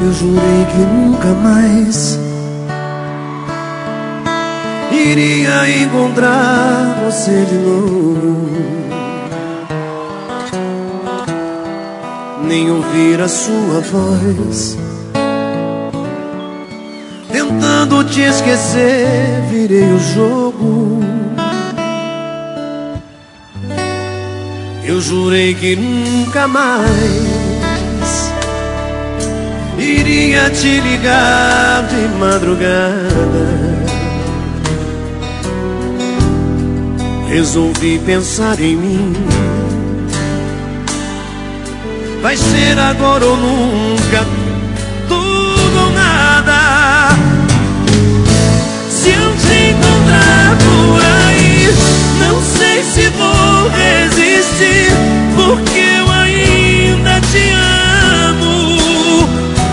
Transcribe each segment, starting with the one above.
Eu jurei que nunca mais iria encontrar você de novo, nem ouvir a sua voz. Tentando te esquecer, virei o jogo. Eu jurei que nunca mais iria te ligar de madrugada. Resolvi pensar em mim. Vai ser agora ou nunca, tudo ou nada. Se eu te encontrar por aí, não sei se vou resistir, porque eu ainda te amo.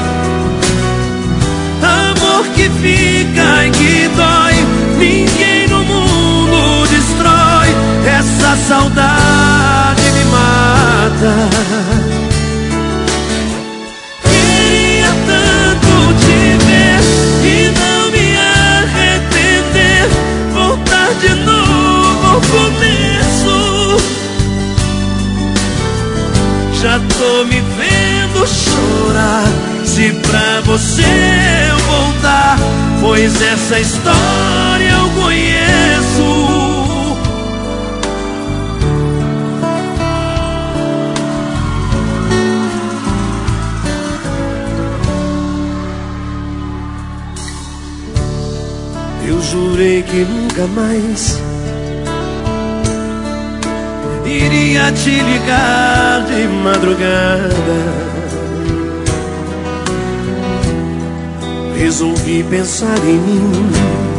Amor que fica e que dói, ninguém no mundo destrói. Essa saudade me mata. Queria tanto te ver e não me arrepender, voltar de novo ao começo. Já tô me vendo chorar, se pra você eu voltar, pois essa história eu conheço. Eu jurei que nunca mais iria te ligar de madrugada. Resolvi pensar em mim.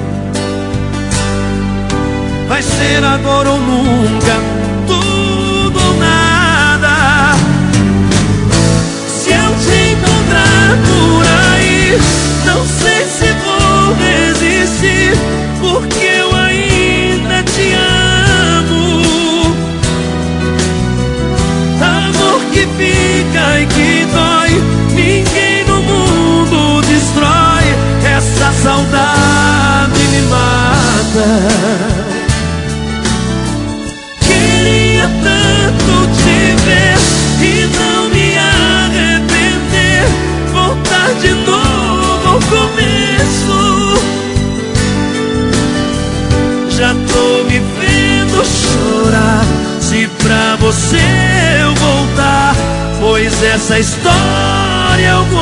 Vai ser agora ou nunca, tudo ou nada. Se eu te encontrar por aí, não sei se vou resistir, porque eu ainda te amo. Amor que fica e que dói, ninguém no mundo destrói. Essa saudade me mata. Queria tanto te ver e não me arrepender, voltar de novo ao começo. Já tô me vendo chorar, se pra você eu voltar, pois essa história eu